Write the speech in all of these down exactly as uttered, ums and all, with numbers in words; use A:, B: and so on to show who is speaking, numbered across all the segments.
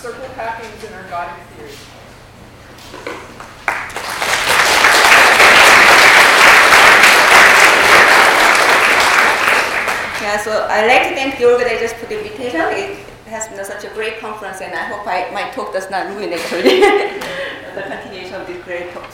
A: circle packings and ergodic theory.
B: Yeah, so I'd like to thank the organizers for the invitation. It has been such a great conference, and I hope I, my talk does not ruin actually the continuation of these great talks.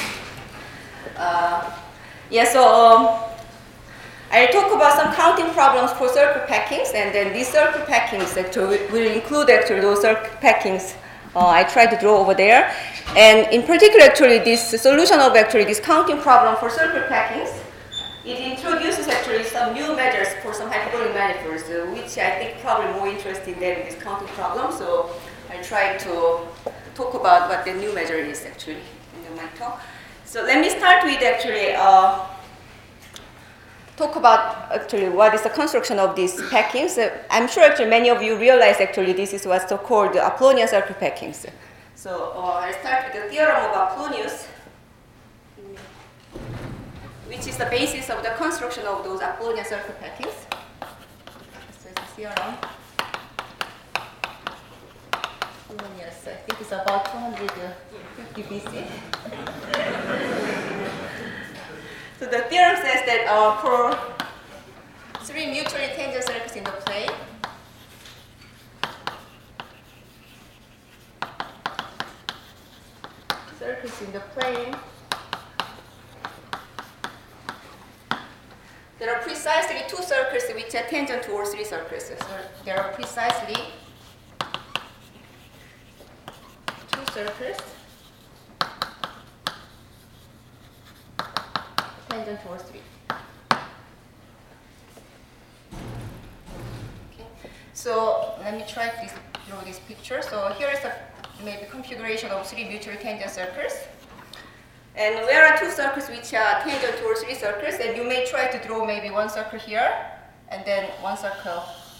B: Uh, yeah, so um, I'll talk about some counting problems for circle packings, and then these circle packings actually will include actually those circle packings uh, I tried to draw over there. And in particular, actually, this solution of actually this counting problem for circle packings, it introduces actually some new measures for some hyperbolic manifolds, uh, which I think probably more interesting than this counting problem. So I try to talk about what the new measure is actually in my talk. So let me start with actually uh, talk about actually what is the construction of these packings. Uh, I'm sure actually many of you realize actually this is what's called the Apollonian circle packings. So uh, I'll start with the theorem of Apollonius, which is the basis of the construction of those Apollonian circle packings. So it's a theorem. Apollonius, I think it's about two hundred fifty B C. So the theorem says that uh, for three mutually tangent circles in the plane, circles in the plane, there are precisely two circles which are tangent towards three circles. So there are precisely two circles tangent towards three. Okay. So let me try to draw this picture. So here is a maybe configuration of three mutually tangent circles. And there are two circles which are tangent towards three circles, and you may try to draw maybe one circle here, and then one circle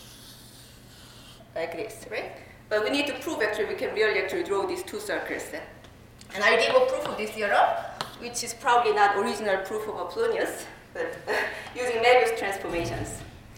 B: like this, right? But we need to prove actually we can really actually draw these two circles. And I gave a proof of this theorem, which is probably not original proof of Apollonius, but using Möbius transformations.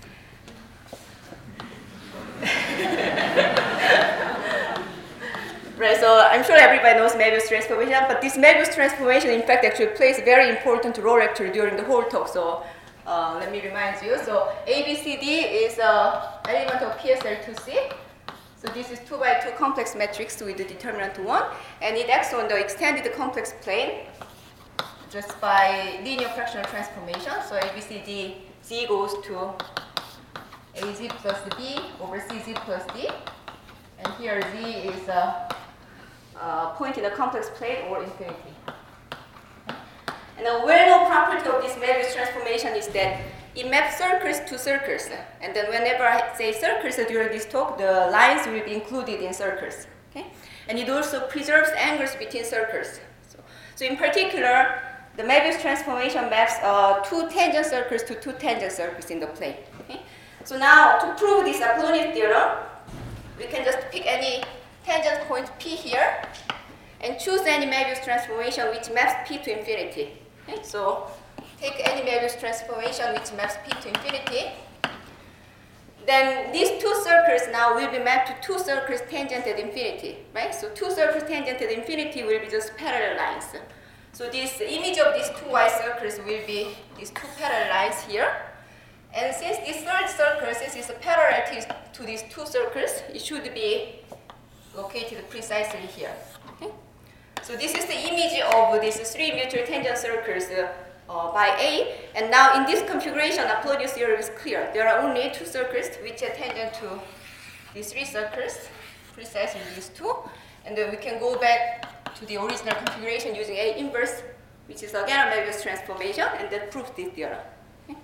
B: Right, so I'm sure everybody knows Möbius transformation, but this Möbius transformation, in fact, actually plays a very important role actually during the whole talk. So uh, let me remind you. So A B C D is an element of P S L two C. So this is two by two complex matrix with the determinant one, and it acts on the extended complex plane just by linear fractional transformation. So A B C D, Z goes to A Z plus B over C Z plus D, and here Z is a Uh, point in a complex plane or infinity. And a well-known property of this Möbius transformation is that it maps circles to circles. And then whenever I say circles during this talk, the lines will be included in circles. Okay? And it also preserves angles between circles. So, so in particular, the Möbius transformation maps uh, two tangent circles to two tangent circles in the plane. Okay? So now, to prove this Apollonius theorem, we can just pick any tangent point P here and choose any Möbius transformation which maps P to infinity. Okay? So take any Möbius transformation which maps P to infinity. Then these two circles now will be mapped to two circles tangent at infinity, right? So two circles tangent at infinity will be just parallel lines. So this image of these two y circles will be these two parallel lines here. And since this third circle, since it's a parallel to, to these two circles, it should be located precisely here. Okay? So this is the image of these three mutual tangent circles uh, uh, by A. And now in this configuration, Apollonius theorem is clear. There are only two circles which are tangent to these three circles, precisely these two. And then we can go back to the original configuration using A inverse, which is again a Möbius transformation, and that proves this theorem. Okay?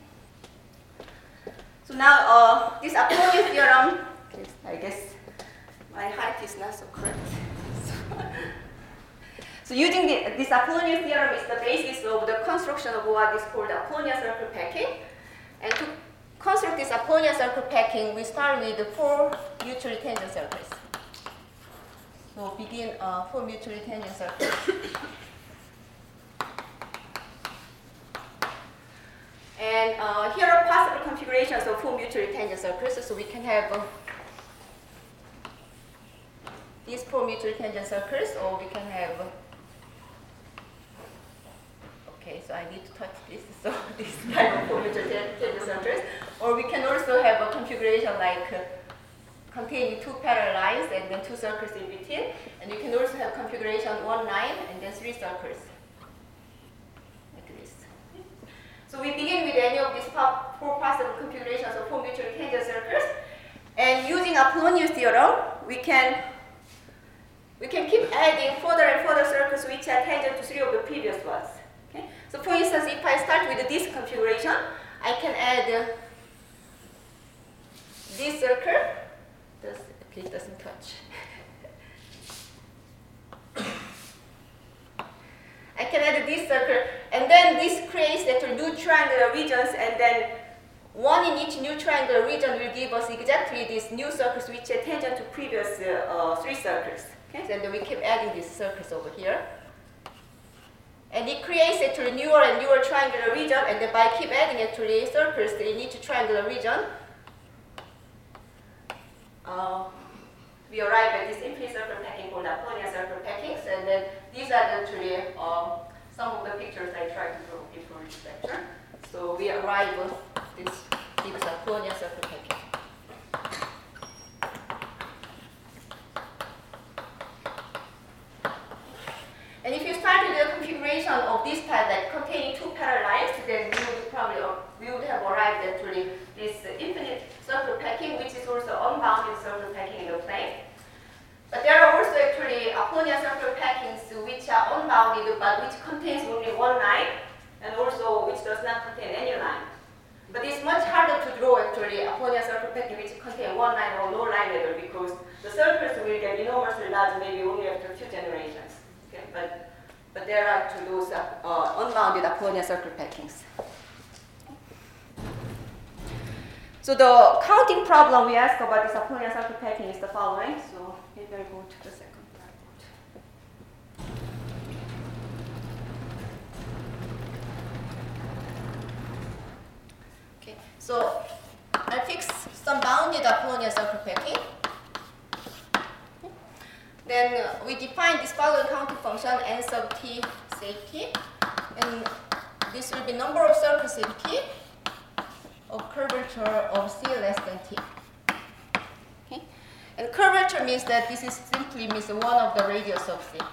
B: So now uh, this Apollonius theorem, I guess my height is not so correct. So using the, this Apollonius theorem is the basis of the construction of what is called Apollonian circle packing. And to construct this Apollonian circle packing, we start with the four mutually tangent circles. So begin uh, four mutually tangent circles. And uh, here are possible configurations of four mutually tangent circles. So we can have uh, these four mutually tangent circles, or we can have, okay, so I need to touch this, so this kind of four mutually tangent circles, or we can also have a configuration like uh, containing two parallel lines and then two circles in between, and you can also have configuration one line and then three circles, like this. So we begin with any of these four possible configurations of four mutually tangent circles, and using Apollonius theorem, we can we can keep adding further and further circles which are tangent to three of the previous ones. Okay? So for instance, if I start with this configuration, I can add uh, this circle. Does, okay, it doesn't touch. I can add this circle, and then this creates actually new triangular regions, and then one in each new triangular region will give us exactly these new circles which are tangent to previous uh, uh, three circles. Okay? So then we keep adding these circles over here. And it creates actually newer and newer triangular region, and then by keep adding actually circles in each triangular region, uh, we arrive at this infinite circle packing called Apollonian circle packings, and then these are actually uh, some of the pictures I tried to draw before this lecture. So we arrive at this gives Apollonian circle packing. And if you start with the configuration of this type, like containing two parallel lines, then we would probably uh, we would have arrived at actually this uh, infinite circle packing, which is also unbounded circle packing in the plane. But there are also actually Apollonian circle packings which are unbounded, but which contains only one line, and also which does not contain any line. But it's much harder to draw actually Apollonian circle packing which contain one line or no line level, because the circles will get enormously large maybe only after two generations. Okay? But, but there are to those uh, uh, unbounded Apollonian circle packings. So the counting problem we ask about this Apollonian circle packing is the following. So maybe I'll go to the second blackboard. Okay, so I'll fix some bounded Apollonian circle packing. Then uh, we define this following counting function, n sub t safety, and this will be number of circles in P of curvature of C less than T. Okay? And curvature means that this is simply means one of the radius of C.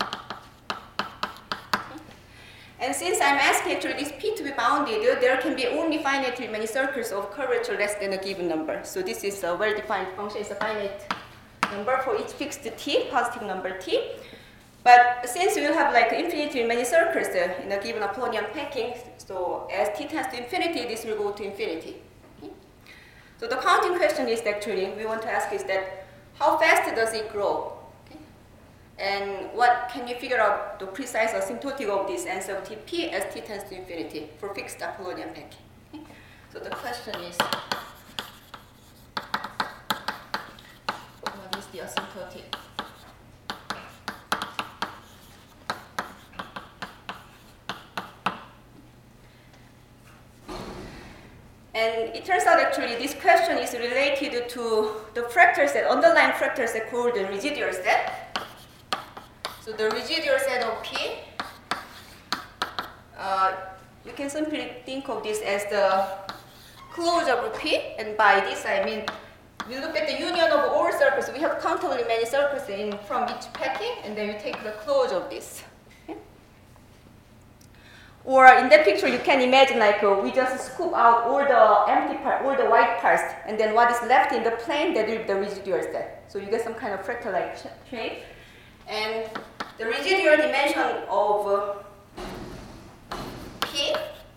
B: Okay? And since I'm asking actually this P to be bounded, there can be only finitely many circles of curvature less than a given number. So this is a well-defined function. It's a finite number for each fixed T, positive number T. But since we will have like infinitely many circles uh, in a given Apollonian packing, so as T tends to infinity, this will go to infinity. Okay? So the counting question is actually, we want to ask is that, how fast does it grow? Okay? And what can you figure out the precise asymptotic of this n sub T P as T tends to infinity for fixed Apollonian packing? Okay? So the question is, what is the asymptotic? And it turns out actually this question is related to the fractal set, underlying fractal set called the residual set. So the residual set of P, uh, you can simply think of this as the closure of P, and by this I mean we look at the union of all circles. We have countably many circles in from each packing, and then you take the closure of this. Or in that picture, you can imagine like uh, we just scoop out all the empty part, all the white parts, and then what is left in the plane, that will be the residual set. So you get some kind of fractal-like shape. And the residual dimension of uh, P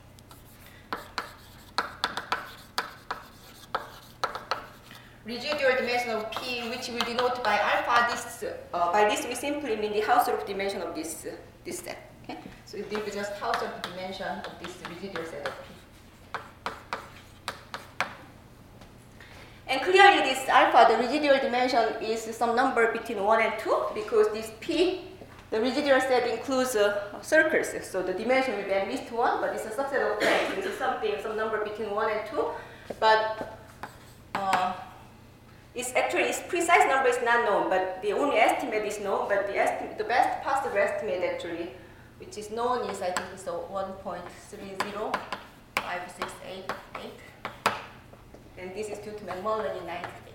B: residual dimension of P, which we denote by alpha. This uh, by this we simply mean the Hausdorff dimension of this uh, this set. Okay? So it will be just Hausdorff dimension of this residual set of P. And clearly this alpha, the residual dimension, is some number between one and two, because this P, the residual set includes uh, circles. So the dimension will be at least one, but it's a subset of planes. This is something, some number between one and two. But uh, It's actually, its precise number is not known, but the only estimate is known, but the estimate, the best possible estimate actually, which is known is, I think it's one point three zero five six eight eight. And this is due to McMullen in ninety-eight.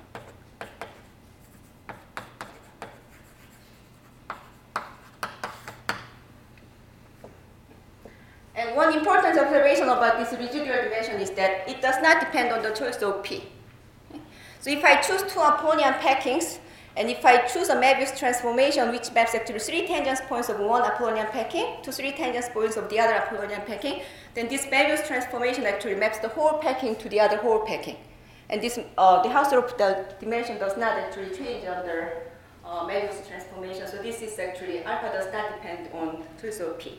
B: And one important observation about this residual dimension is that it does not depend on the choice of P. So if I choose two Apollonian packings, and if I choose a Möbius transformation which maps actually three tangent points of one Apollonian packing to three tangent points of the other Apollonian packing, then this Möbius transformation actually maps the whole packing to the other whole packing. And this, uh, the Hausdorff the dimension does not actually change under uh, Möbius transformation. So this is actually, alpha does not depend on choice of P.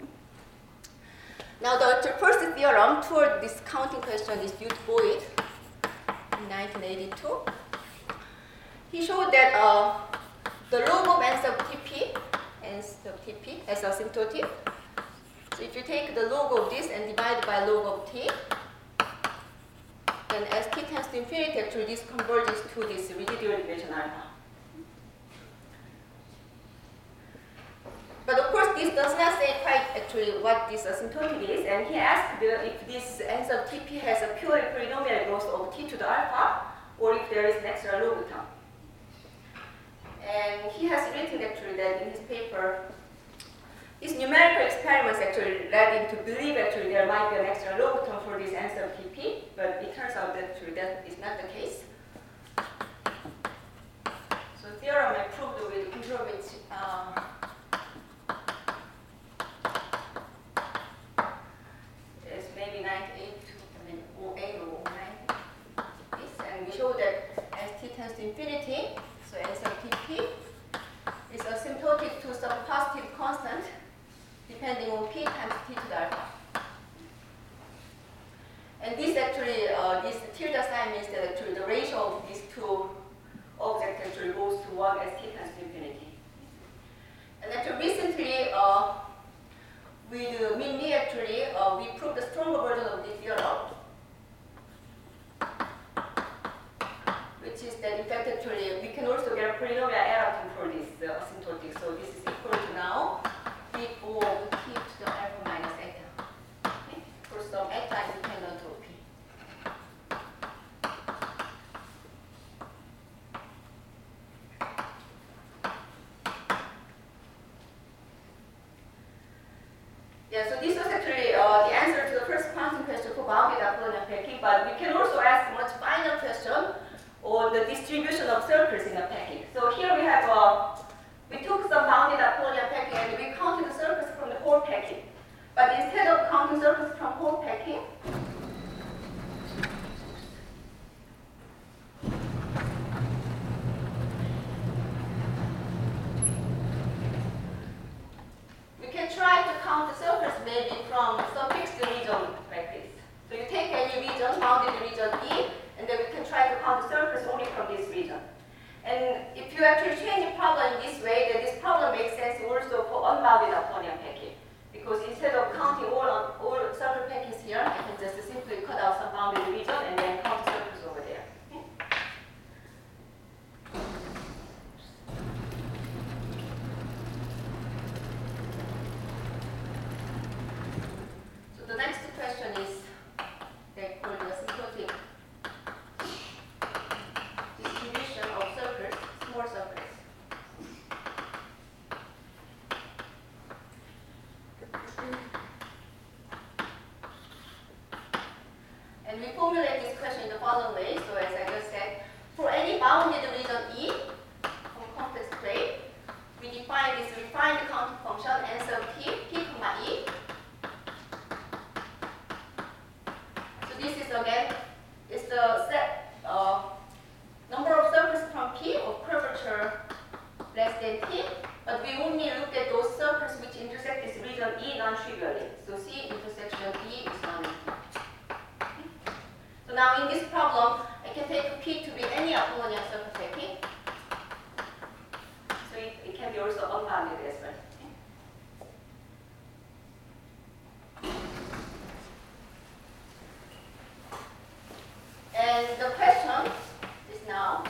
B: Now the first theorem toward this counting question is due to Boyd in nineteen eighty-two. He showed that uh, the log of n sub Tp, n sub Tp as asymptotic. So if you take the log of this and divide by log of t, then as t tends to infinity, actually this converges to this residual dimension alpha. But of course, this does not say quite actually what this asymptotic is, and he asked if this n sub Tp has a purely polynomial growth of t to the alpha, or if there is an extra logarithm. And he has written actually that in his paper, his numerical experiments actually led him to believe actually there might be an extra logarithm for this n sub Tp, but it turns out that actually that is not the case. So theorem I proved with Kujovic. Uh, is maybe ninety-eight, I mean oh eight or oh nine. This, and we show that as t tends to infinity, so n sub Tp is asymptotic to some positive constant depending on p times t to the alpha. And this actually, uh, this tilde sign means that actually the ratio of these two objects actually goes to one as t tends to infinity. And actually recently, uh, with uh, Min Lee actually, uh, we proved a stronger version of this theorem, which is that in fact actually we can also get a polynomial error for this uh, asymptotic. So this is equal to now p over t to the alpha minus eta, okay, for some eta independent of p. Yeah, so this was actually uh, the answer to the first quantum question for bounded Apollonian packing, but we can also ask a much finer question on the distribution of circles in a packing. So here we have, uh, we took some bounded Apollonian packing and we counted the circles from the whole packing. But instead of counting circles from whole packing, we can try to count the circles maybe from some fixed region like this. So you take any region, bounded region E, and then we can try to count the circles only from this region. And if you actually change the problem in this way, then this problem makes sense also for unbounded Apollonian packing. Because instead of counting all, all circle packings here, I can just simply cut out some bounded region and then count the circles over there. Okay? So the next question is they call the asymptotic distribution of circles, small circles. And we formulate this question in the following way. So as I just said, for any bounded region E from complex plane, we define this refined counting function n sub t, p comma e. So this is again is the set uh, number of circles from P of curvature less than t, but we only looked at those circles which intersect this region E non-trivially. So C intersection E is non-trivial. So now in this problem, I can take P to be any Apollonian circle packing. So it, it can be also unbounded as well. And the question is now,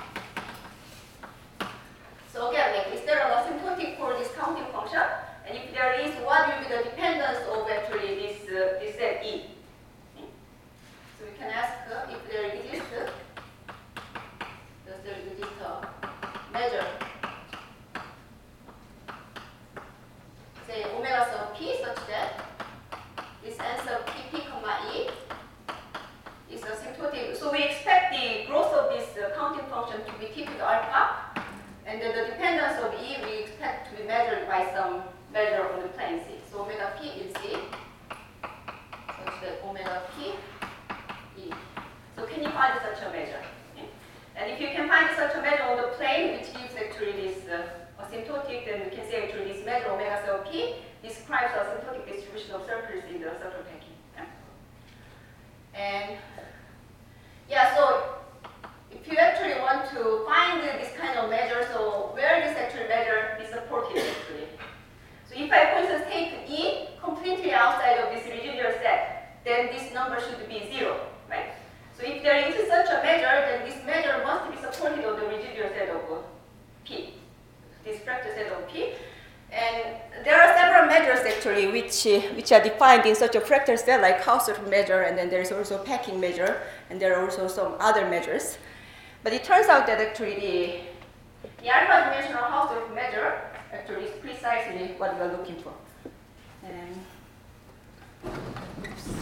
B: asymptotic, then we can say actually this measure omega sub p describes the asymptotic distribution of circles in the circle packing. Yeah? And yeah, so if you actually want to find this kind of measure, so where this actual measure is supported actually. So if I, for instance, take E completely outside of this residual set, then this number should be zero, right? So if there is such a measure, then this measure must be supported on the residual set of P, this fractal set of P. And there are several measures actually which, uh, which are defined in such a fractal set, like Hausdorff measure, and then there is also packing measure, and there are also some other measures. But it turns out that actually the, the alpha dimensional Hausdorff measure actually is precisely what we are looking for. And, oops.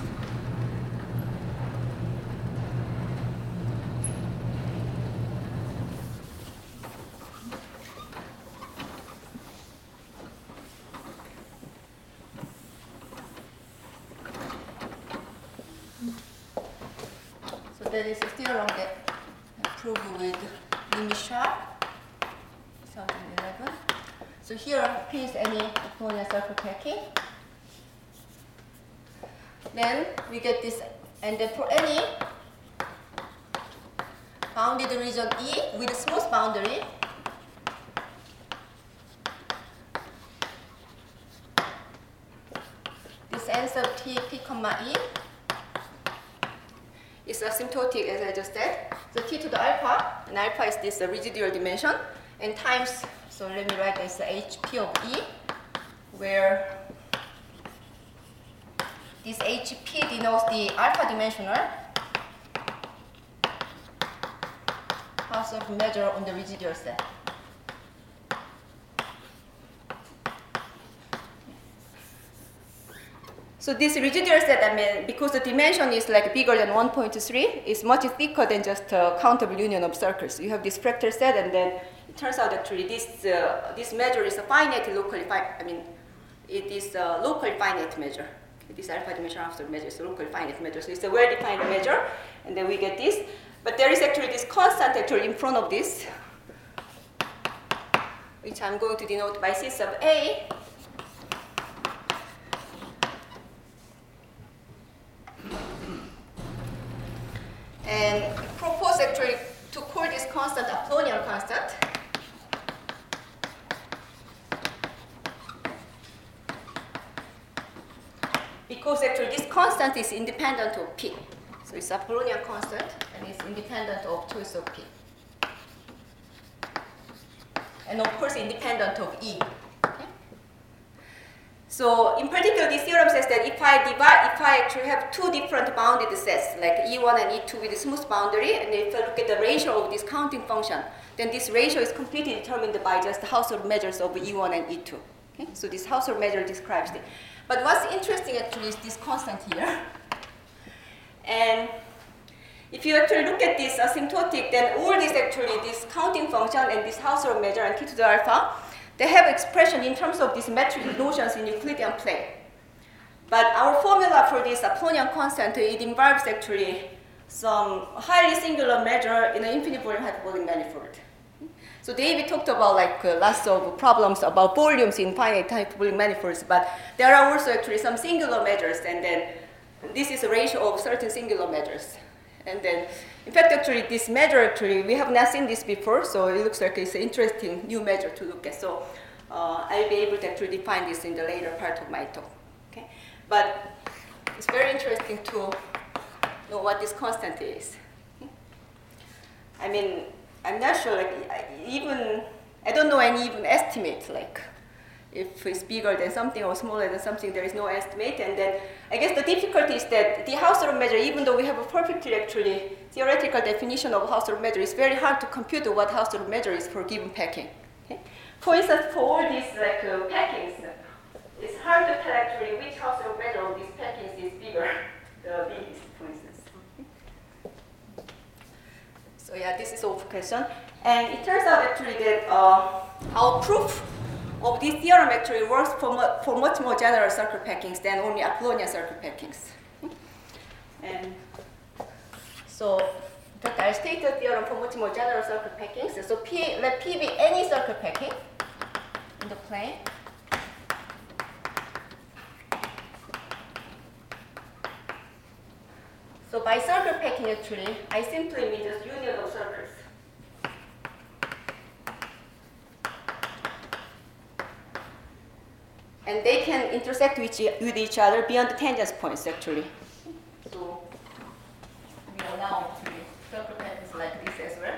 B: So that is a theorem that I proved with Limit Sharp, two thousand eleven. So here, P is any Apollonian circle packing. Then we get this, and then for any bounded region E with a smooth boundary, this n sub t p comma e is asymptotic, as I just said. So t to the alpha, and alpha is this uh, residual dimension, and times, so let me write this uh, hp of E, where this hp denotes the alpha dimensional Hausdorff measure on the residual set. So this residual set, I mean, because the dimension is like bigger than one point three, is much thicker than just a countable union of circles. You have this fractal set, and then it turns out actually this uh, this measure is a finite locally. Fi I mean, it is a local finite measure. This alpha dimension after measure is a local finite measure. So it's a well-defined measure, and then we get this. But there is actually this constant actually in front of this, which I'm going to denote by C sub A. And propose actually to call this constant Apollonian constant. Because actually this constant is independent of P. So it's Apollonian constant, and it's independent of choice of P. And of course independent of E. Okay? So in particular, this theorem says that if I divide, if I actually have two different bounded sets, like E one and E two with a smooth boundary, and if I look at the ratio of this counting function, then this ratio is completely determined by just the Hausdorff measures of E one and E two. Okay? So this Hausdorff measure describes it. But what's interesting actually is this constant here. And if you actually look at this asymptotic, then all this actually, this counting function and this Hausdorff measure and t to the alpha, they have expression in terms of these metric notions in Euclidean plane. But our formula for this Apollonian constant, it involves actually some highly singular measure in an infinite volume hyperbolic manifold. So David talked about like uh, lots of problems about volumes in finite hyperbolic manifolds, but there are also actually some singular measures, and then this is a ratio of certain singular measures. And then, in fact, actually, this measure, actually, we have not seen this before, so it looks like it's an interesting new measure to look at. So uh, I'll be able to actually define this in the later part of my talk. Okay? But it's very interesting to know what this constant is. I mean, I'm not sure, like, even, I don't know any even estimate, like, if it's bigger than something or smaller than something, there is no estimate. And then I guess the difficulty is that the Hausdorff measure, even though we have a perfectly actually theoretical definition of Hausdorff measure, it's very hard to compute what Hausdorff measure is for given packing. Okay? For instance, for all these like uh, packings, it's hard to tell actually which Hausdorff measure of these packings is bigger, the biggest, for instance. So yeah, this is all question. And it turns out actually that uh, our proof of this theorem actually works for, mu for much more general circle packings than only Apollonian circle packings. And so that I state the theorem for much more general circle packings. So P, let P be any circle packing. in the plane. So by circle packing, actually, I simply mean just union of circles. And they can intersect with each, with each other beyond the tangent points, actually. So we allow actually circle patterns like this as well.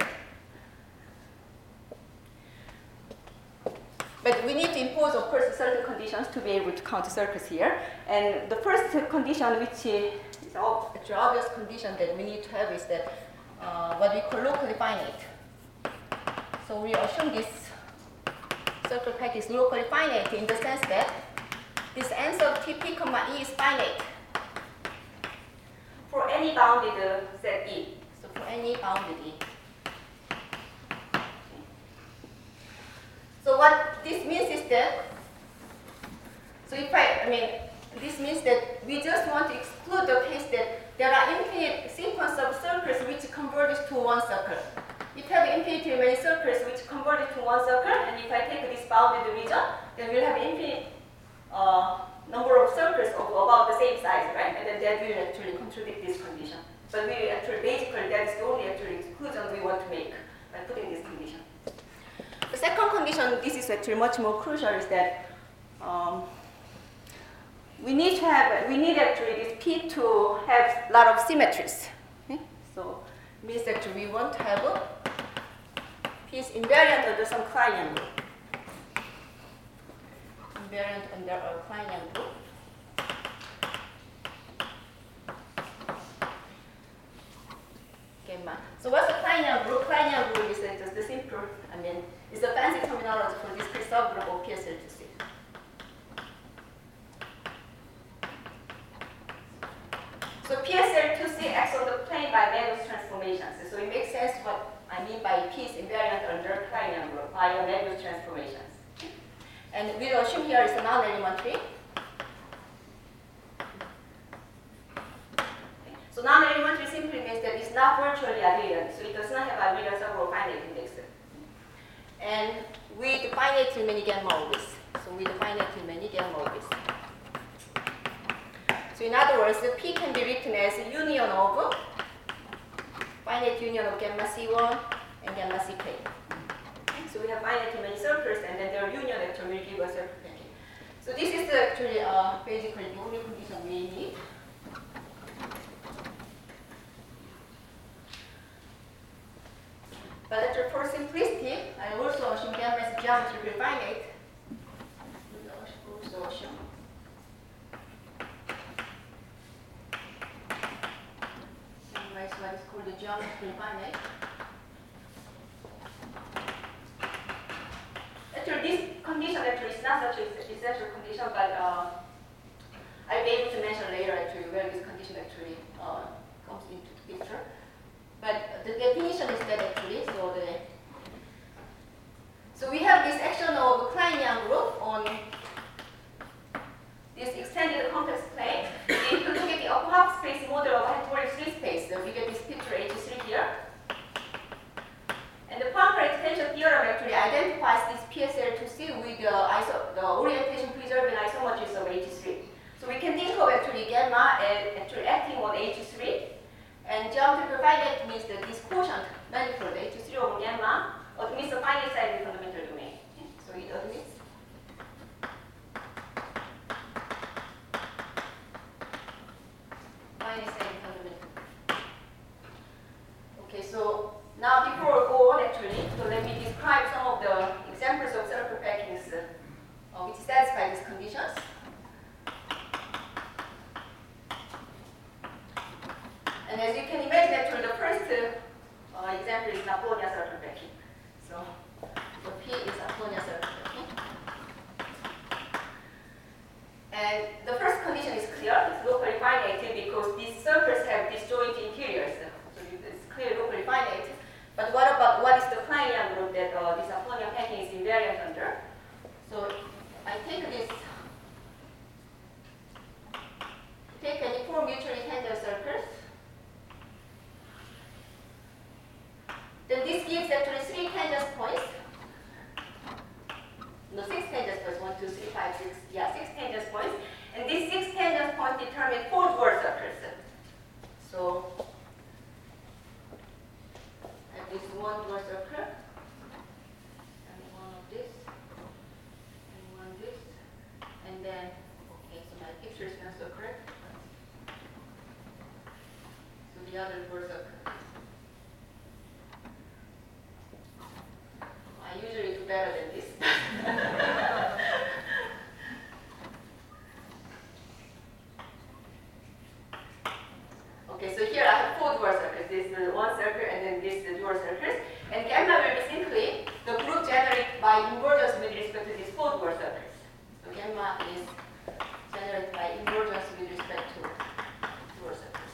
B: But we need to impose, of course, certain conditions to be able to count circles here. And the first condition, which is actually obvious condition that we need to have, is that uh, what we call locally finite. So we assume this circle pack is locally finite in the sense that this n sub T P comma E is finite for any bounded uh, set E. So for any bounded E. So what this means is that, so if I, I mean, this means that we just want to exclude the case that there are infinite sequence of circles which converge to one circle. If you have infinitely many circles which converge to one circle, and if I take this bounded region, then we'll have infinite uh, number of circles of about the same size, right? And then that will actually contradict this condition. But we actually, basically, that is the only actually exclusion we want to make by putting this condition. The second condition, this is actually much more crucial, is that um, we need to have, we need actually this P to have a lot of symmetries. Okay? So it means actually we want to have a P is invariant under some Klein angle. Invariant under a Klein angle. Gamma. So what's the Klein angle? Klein angle is uh, just the simple, I mean, it's a fancy terminology for discrete subgroup of P S L two C. So P S L two C acts on the plane by Möbius transformations. So it makes sense what I mean by P is invariant under Klein angle by Möbius transformations. And we assume here is a non-elementary. So non-elementary simply means that it's not virtually abelian, so it does not have abelian subgroup finite index. And with finitely many gamma always. So with finitely many gamma always. So in other words, the P can be written as a union of finite union of gamma C one and gamma C K. So we have finitely many circles, and then their union actually will give us a packing. So this is actually uh, basically the only condition we need. But actually for simplicity, I also assume gamma is geometrically finite. We also assume gamma is what is called the geometrically finite. Actually, this condition actually is not such an essential condition, but uh, I'll be able to mention later actually where this condition actually uh, comes into the picture. But the definition is that actually, so the so we have this action of Klein-Yang group on this extended complex plane. If you look at the upper half space model of Hyperborean three space, so we get this picture H three here. And the Poincare extension theorem actually identifies this P S L two C with the, iso the orientation preserving isomorphism of H three. So we can think of actually gamma as actually acting on H three. And geometrical finite means that this quotient manifold H three over gamma admits a finite side in the fundamental domain. So it admits finite side in fundamental. Okay, so now before we go on actually, so let me describe some of the examples of circle packings uh, which satisfy these conditions. And as you can imagine, actually, the first uh, example is Apollonia circle packing. So the P is Apollonia circle packing. And the first condition is clear. It's locally finite because these circles have disjoint interiors. So it's clearly locally finite. But what about what is the Klein-Yang group that uh, this Apollonia packing is invariant under? So I take this, take any four mutually tangent circles. Then this gives actually three tangent points. the six tangent points, one, two, three, five, six, yeah, six tangent points. And these six tangent points determine four dwarf circles. So, I have this one dwarf circle, and one of this, and one this, and then, okay, so my picture is not so correct. So the other dwarf circle. I usually do better than this. Okay, so here I have four dwarf circles. This is one circle and then this is dwarf circles. And gamma will be simply the group generated by invergence with respect to these four dwarf circles. So gamma is generated by invergence with respect to dwarf circles.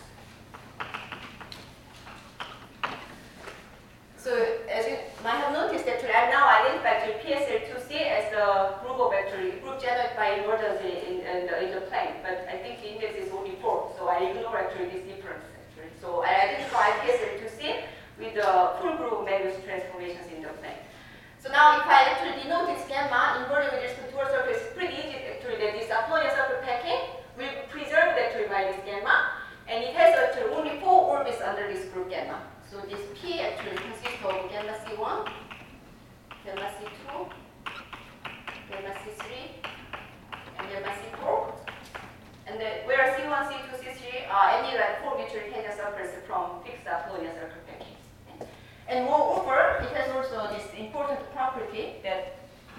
B: So as you might have noticed, actually, I've now identified P S L two C as the group of actually group generated by invergence in, in, the, in the plane. But I think the index is only four, so I ignore actually this difference. Actually. So I identify P S L two C with the full group Möbius transformations in the plane. So now if I actually denote this gamma inverted with respect to dwarf circle, it's pretty easy actually that this Apollonian circle packing will be preserved actually by this gamma. And it has actually only four orbits under this group gamma. So this P actually consists of gamma C one, gamma C two, gamma C three, and gamma C four. And then where C one, C two, C three are any like four mutually tangent circles from fixed Apollonian circle packing. Okay. And moreover, it has also this important property that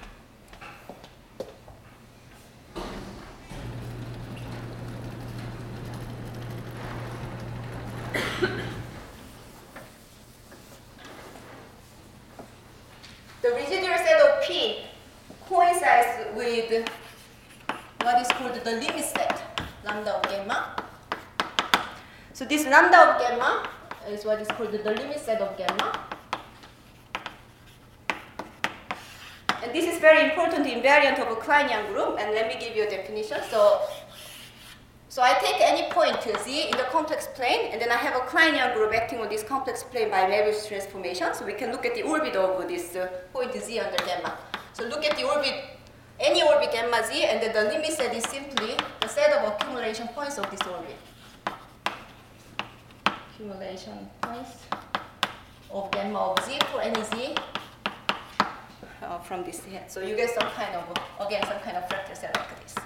B: the residual set of P coincides with what is called the limit set, lambda of gamma. So this lambda of gamma is what is called the limit set of gamma. And this is very important invariant of a Kleinian group, and let me give you a definition. So, so I take any point Z in the complex plane, and then I have a Kleinian group acting on this complex plane by Möbius transformation. So we can look at the orbit of this uh, point Z under gamma. So look at the orbit, any orbit gamma Z, and then the limit set is simply the set of accumulation points of this orbit. Accumulation points of gamma of Z for any Z uh, from this head. So you get some kind of, again, some kind of fractal set like this.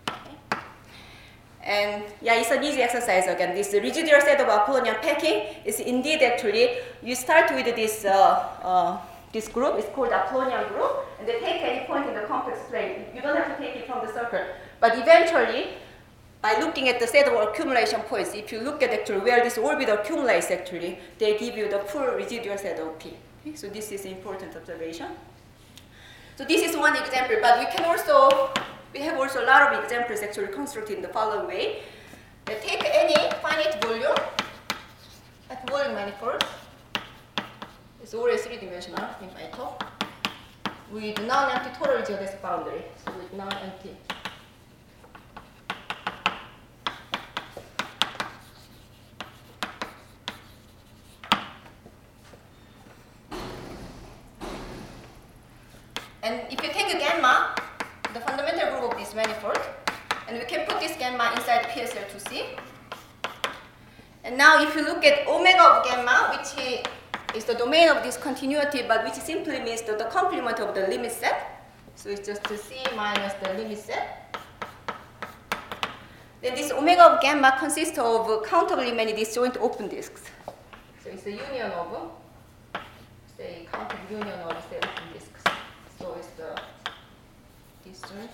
B: And yeah, it's an easy exercise again. This residual set of Apollonian packing is indeed actually, you start with this, uh, uh, this group, it's called Apollonian group, and they take any point in the complex plane. You don't have to take it from the circle. But eventually, by looking at the set of accumulation points, if you look at actually where this orbit accumulates actually, they give you the full residual set of P. Okay? So this is important observation. So this is one example, but we can also, we have also a lot of examples actually constructed in the following way. They take any finite volume, like volume manifold. It's always three-dimensional in Python, with non-empty total geodesic boundary. So with non-empty. And if you take a gamma, the fundamental group of this manifold, and we can put this gamma inside P S L two C. And now if you look at omega of gamma, which is the domain of this continuity, but which simply means the, the complement of the limit set. So it's just C minus the limit set. Then this omega of gamma consists of countably many disjoint open disks. So it's a union of, say, countable union of, say, open disks. So it's the disjoint.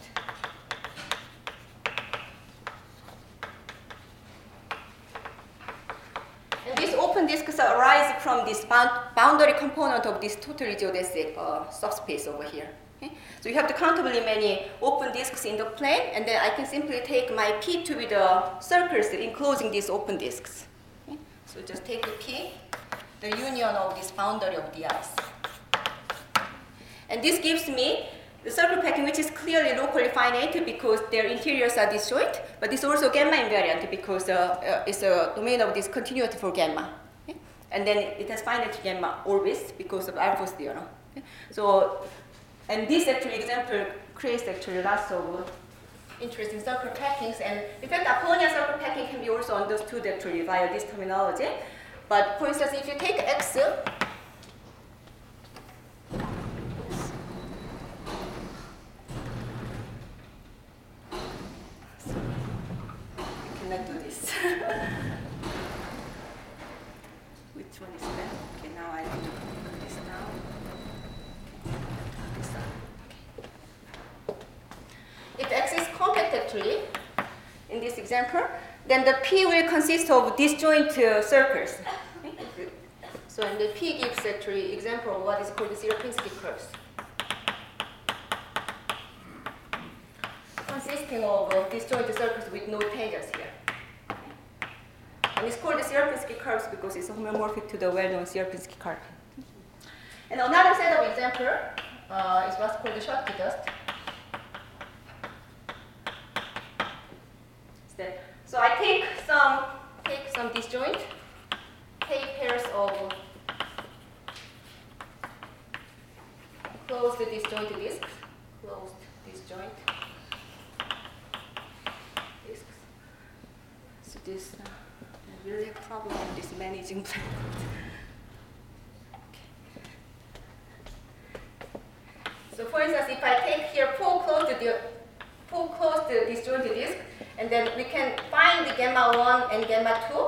B: And these open disks arise from this bound boundary component of this totally geodesic uh, subspace over here. Okay? So you have the countably many open disks in the plane, and then I can simply take my P to be the circles enclosing these open disks. Okay? So just take the P, the union of this boundary of the Is. And this gives me the circle packing, which is clearly locally finite because their interiors are disjoint, but it's also gamma invariant because uh, uh, it's a domain of this continuity for gamma. Okay? And then it has finite gamma orbits because of Alphonse theorem. Okay? So And this actually example creates actually lots of interesting circle packings. And in fact, Apollonian circle packing can be also understood actually via this terminology. But for instance, if you take X, cannot do this. Which one is that? Okay, now I have to do this now. Okay. This one. Okay. If X is compact actually, in this example, then the P will consist of disjoint uh, circles. So and the P gives actually example of what is called the Sierpinski curves, consisting of uh, disjoint circles with no tangents here. And it's called the Sierpinski curves because it's homomorphic to the well-known Sierpinski curve. And another set of example uh, is what's called the Schottky dust. So I take some take some disjoint, K pairs of closed disjoint disks, closed disjoint disks. So this uh, really a problem with this managing plan. Okay. So for instance, if I take here four closed four closed disjoint disks, and then we can find the gamma one and gamma two.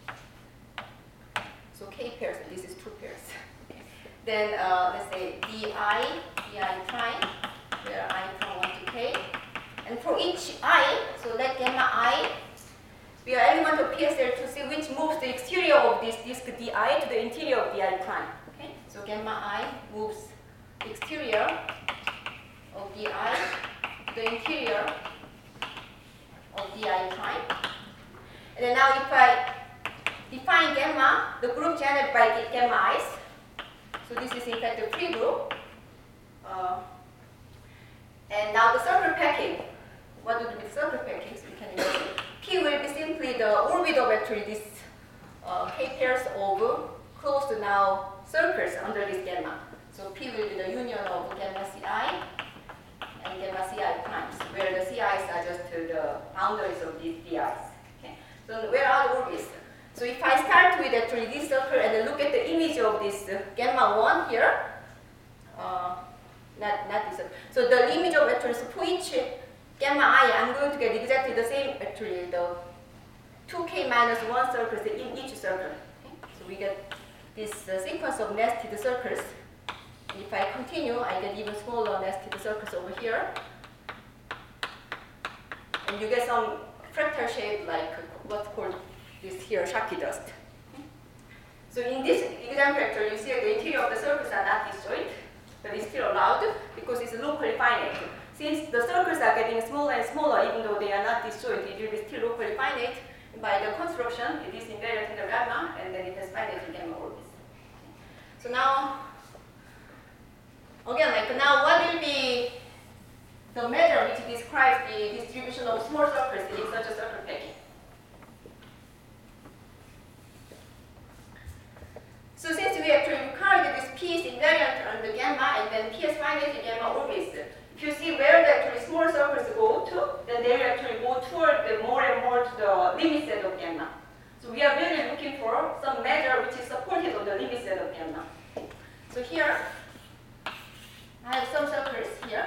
B: So K pairs, and this is two pairs. Okay. Then uh, let's say di, di prime, where I from one to K. And for each I, so let gamma I be an element of P S L to see which moves the exterior of this disk di to the interior of di prime. Okay? So gamma I moves the exterior of di to the interior of di prime. And then now if I define gamma, the group generated by the gamma i's, so this is in fact a free group. Uh, and now the circle packing, what would be the circle packing? So we can imagine P will be simply the orbit of actually this uh, K pairs of closed now circles under this gamma. So P will be the union of gamma Ci and gamma Ci primes, where the Ci's are just the boundaries of these Di's. Okay? So where are the orbits? So if I start with actually this circle and then look at the image of this uh, gamma one here, uh, not, not this. So the image of actually, so for each gamma I, I'm going to get exactly the same, actually, the two K minus one circles in each circle. Okay? So we get this uh, sequence of nested circles. If I continue, I get even smaller nested circles over here. And you get some fractal shape like what's called this here, Schottky dust. So in this example, actually, you see that the interior of the circles are not disjoint, but it's still allowed because it's locally finite. Since the circles are getting smaller and smaller, even though they are not disjoint, it will be still locally finite. By the construction, it is invariant in the gamma, and then it has finite in gamma orbits. So now, again, like now, what will be the measure which describes the distribution of small circles in such a circle packing? So since we actually require that this P is invariant on the gamma, and then P is finite in gamma orbits, if you see where the actually small circles go to, then they will actually go toward the more and more to the limit set of gamma. So we are really looking for some measure which is supported on the limit set of gamma. So here, I have some circles here.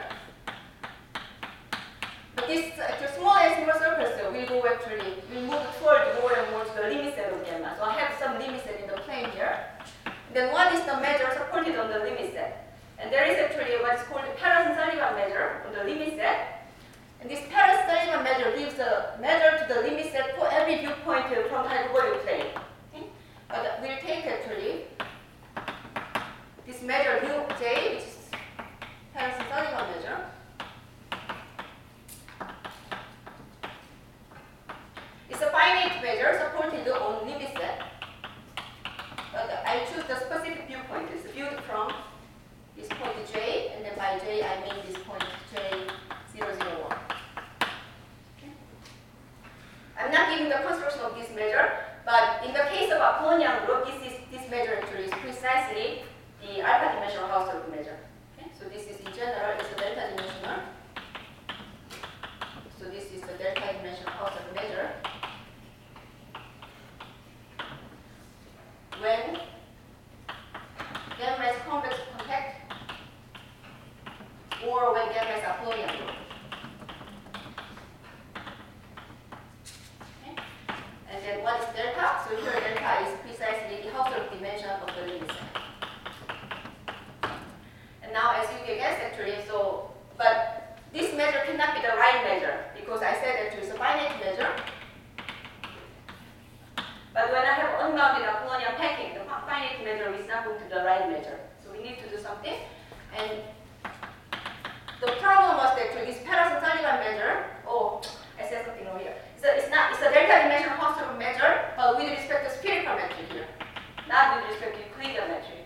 B: But these actually small and small circles uh, will go actually, will move toward more and more to the limit set of gamma. So I have some limit set in the plane here. Then what is the measure supported on the limit set? And there is actually what is called the Patterson-Sullivan measure on the limit set. And this Patterson-Sullivan measure gives a measure to the limit set for every viewpoint uh, from the hyperbolic plane. Okay? But we'll take actually this measure mu j, which is Patterson-Sullivan measure. It's a finite measure supported on limit set. But I choose the specific viewpoint. It's viewed from this point j, and then by j I mean this point j zero zero one. Okay. I'm not giving the construction of this measure, but in the case of Apollonian group, this is this measure actually is precisely the alpha dimensional Hausdorff measure. Okay. So this is in general define gamma as Apollonian group. Okay. And then what is delta? So here delta is precisely the Hausdorff dimension of the limit set. And now as you can guess actually, so, but this measure cannot be the right measure because I said actually it's a finite measure. But when I have unbounded Apollonian packing, the finite measure is not going to be the right measure. So we need to do something. And the problem was that this Peterson-Sullivan measure, oh, I said something over here. It's, a, it's not, it's a delta dimension Hausdorff measure, but with respect to spherical metric here, not with respect to Euclidean metric.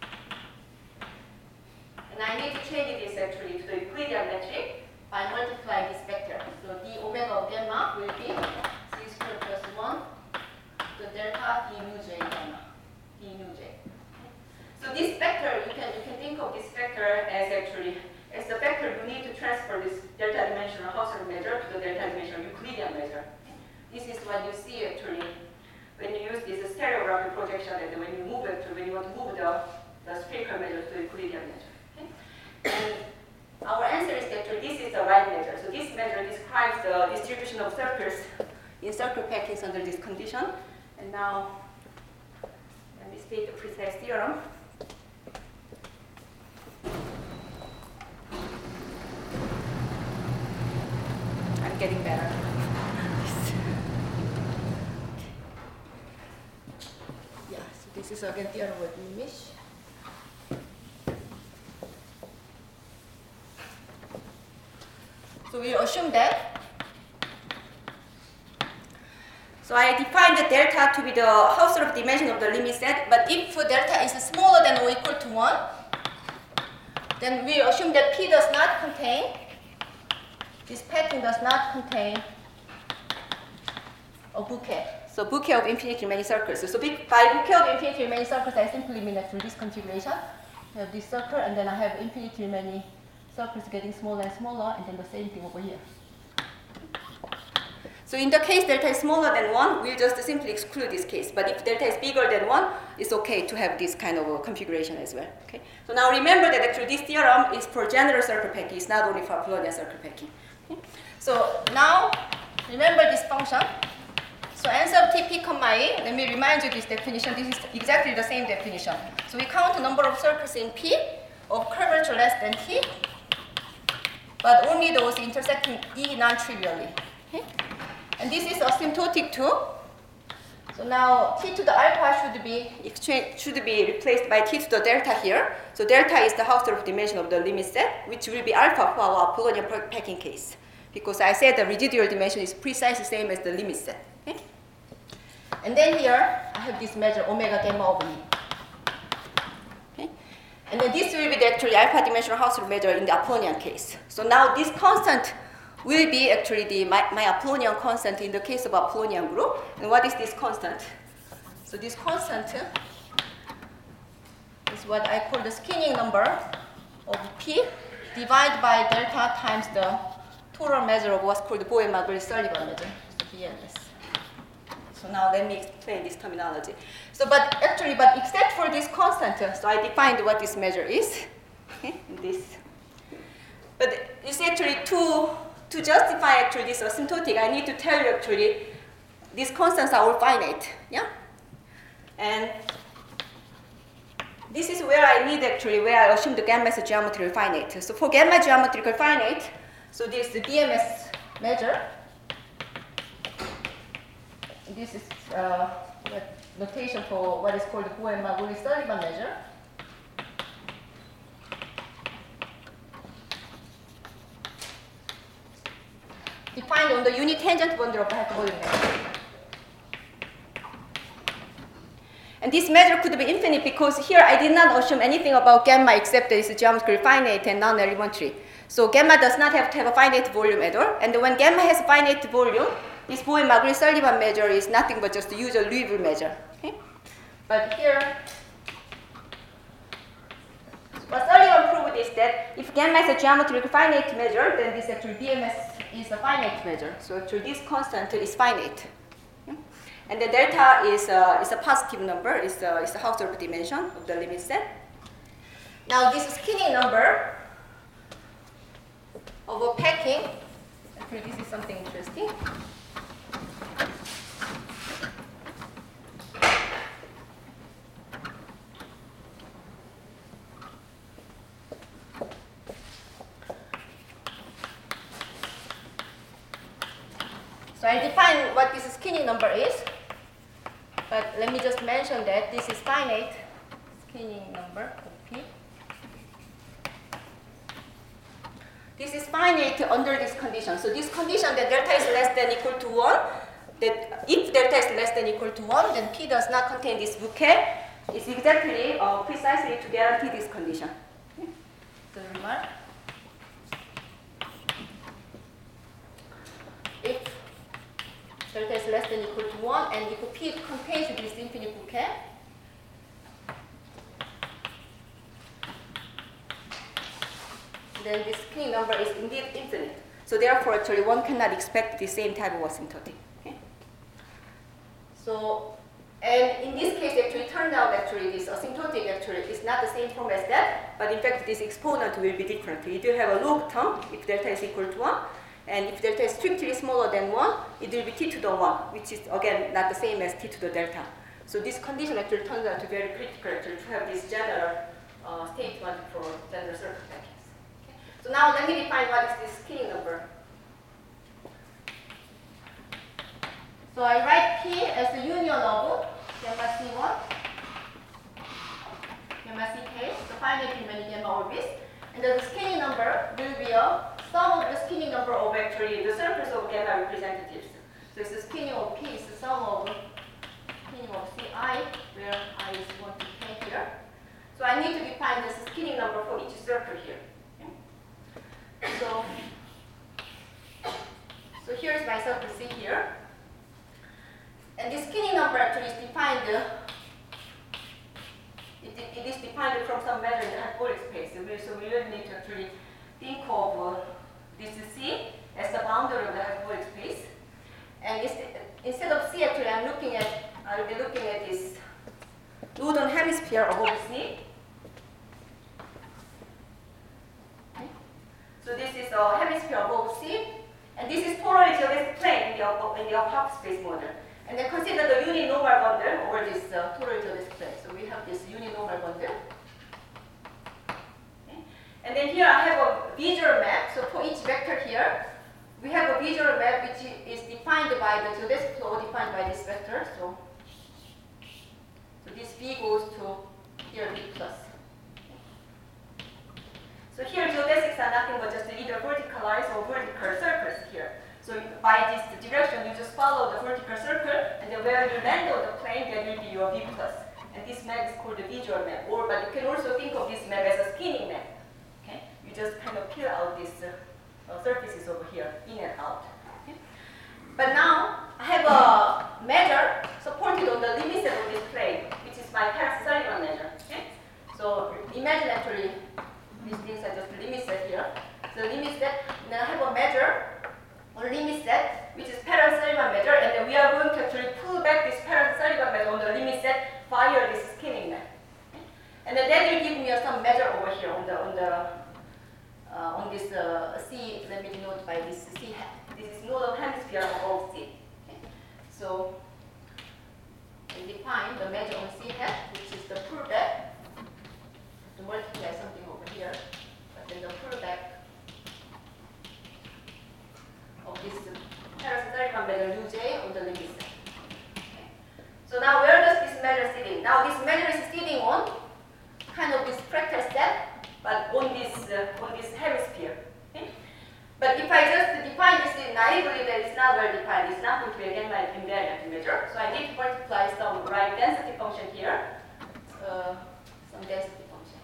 B: And I need to change this actually to the Euclidean metric by multiplying this vector. So d omega of gamma will be c squared plus one to delta d mu j gamma, d mu j. So this vector, you can you can think of this vector as actually as the vector you need to transfer this delta dimensional Hausdorff measure to the delta dimensional Euclidean measure. This is what you see actually when you use this stereographic projection, and when you move it to when you want to move the the spherical measure to the Euclidean measure. Okay? And our answer is that this is the right measure. So this measure describes the distribution of circles in circle packings under this condition. And now let me state the precise theorem. I'm getting better. Yeah, so this is again theorem with Nimish. So we assume that. So I defined the delta to be the Hausdorff dimension of the limit set, but if delta is smaller than or equal to one, then we assume that P does not contain, this packing does not contain a bouquet. So bouquet of infinitely many circles. So by bouquet of infinitely many circles, I simply mean that through this configuration, I have this circle, and then I have infinitely many circles getting smaller and smaller, and then the same thing over here. So in the case delta is smaller than one, we'll just simply exclude this case. But if delta is bigger than one, it's okay to have this kind of a configuration as well. Okay? So now remember that actually this theorem is for general circle packing. It's not only for Apollonian circle packing. Okay? So now remember this function. So n sub t p comma a, let me remind you this definition. This is exactly the same definition. So we count the number of circles in P of curvature less than t, but only those intersecting E non-trivially. Okay? And this is asymptotic too. So now t to the alpha should be should be replaced by t to the delta here. So delta is the Hausdorff dimension of the limit set, which will be alpha for our Apollonian packing case, because I said the residual dimension is precisely the same as the limit set. Okay? And then here I have this measure omega gamma over E. Okay? And then this will be the actually alpha dimensional Hausdorff measure in the Apollonian case. So now this constant will be actually the my, my Apollonian constant in the case of Apollonian group. And what is this constant? So this constant is what I call the skinning number of P divided by delta times the total measure of what's called the Bowen-Margulis-Sullivan measure, so B M S. So now let me explain this terminology. So but actually, but except for this constant, so I defined what this measure is. Okay, this. But it's actually two. To justify actually this asymptotic, I need to tell you actually these constants are all finite, yeah? And this is where I need actually, where I assume the gamma is a geometrical finite. So for gamma geometrical finite, so this is the D M S measure. This is uh, notation for what is called the Bowen-Margulis-Sullivan measure. Defined on the unitangent boundary of the hyperbolic measure. And this measure could be infinite because here I did not assume anything about gamma except that it's geometrically finite and non-elementary. So gamma does not have to have a finite volume at all. And when gamma has a finite volume, this Bowen-Margulis-Sullivan measure is nothing but just the usual Liouville measure. Okay? But here, what Sullivan proved is that if gamma is a geometrically finite measure, then this actually B M S is a finite measure. So actually this constant is finite. Okay? And the delta is a, is a positive number, it's a, it's a Hausdorff dimension of the limit set. Now this skinning number of a packing. Actually, this is something interesting. So I define what this skinning number is, but let me just mention that this is finite skinning number, P. This is finite under this condition. So this condition that delta is less than equal to one, that if delta is less than equal to one, then P does not contain this bouquet, is exactly uh, precisely to guarantee this condition. Okay. The remark. If delta is less than equal to one, and if P contains this infinite bouquet, then this skinning number is indeed infinite. So therefore, actually, one cannot expect the same type of asymptotic. Okay? So, and in this case, actually, it turned out actually this asymptotic actually is not the same form as that, but in fact, this exponent will be different. It will have a log term if delta is equal to one, and if delta is strictly smaller than one, it will be t to the one, which is again not the same as t to the delta. So this condition actually turns out to be very critical actually to have this general uh, statement for general circle packings. Okay. So now let me define what is this skinning number. So I write P as the union of gamma C one, gamma C K, the finite in many gamma orbits, and the skinning number will be a sum of the skinning number of actually the surface of gamma representatives. So it's the skinning of P is the sum of skinning of C I, where I is one to K here. So I need to define the skinning number for each circle here. Okay. So, so here's my circle C here. And this skinning number actually is defined, uh, it, it is defined from some measure in the hyperbolic space. So we, so we really need to actually think of uh, this C as the boundary of the hyperbolic space. And instead of C, actually, I'm looking at, I'll be looking at this northern hemisphere above C. Okay. So this is a hemisphere above C, and this is totally geodesic plane in the upper, in the upper space model. And then consider the uninormal bundle over this uh, total geodesic plane. So we have this uninormal bundle. Okay. And then here I have a visual map. So for each vector here, we have a visual map which is defined by the geodesic flow defined by this vector. So, so this V goes to here V plus. Okay. So here geodesics are nothing but just either vertical lines or vertical circles here. So by this direction, you just follow the vertical circle, and then where you land on the plane, that will be your V plus. And this map is called the visual map. Or, but you can also think of this map as a skinning map. Okay? You just kind of peel out these uh, uh, surfaces over here, in and out. Okay? But now, I have a measure supported on the limit set of this plane, which is my Peretz-Sullivan measure. Okay? So imagine actually, these things are just limit set here. So limit set, and then I have a measure on limit set, which is Peretz-Sullivan measure, and then we are going to actually pull back this Peretz-Sullivan measure on the limit set via this skinning map. Okay? And then that will give me uh, some measure over here on the on the uh, on this uh, C. Let me denote by this C hat. This is northern hemisphere of C. Okay? So we define the measure on C hat, which is the pullback. To multiply something over here, but then the pullback of this Peretz-Sullivan measure U J on the limit set. Okay. So now where does this measure sit in? Now this measure is sitting on kind of this fractal set, but on this uh, on this hemisphere. Okay. But if I just define this naively, then it's not well defined. It's not going to be again my invariant measure. So I need to multiply some right density function here, uh, some density function,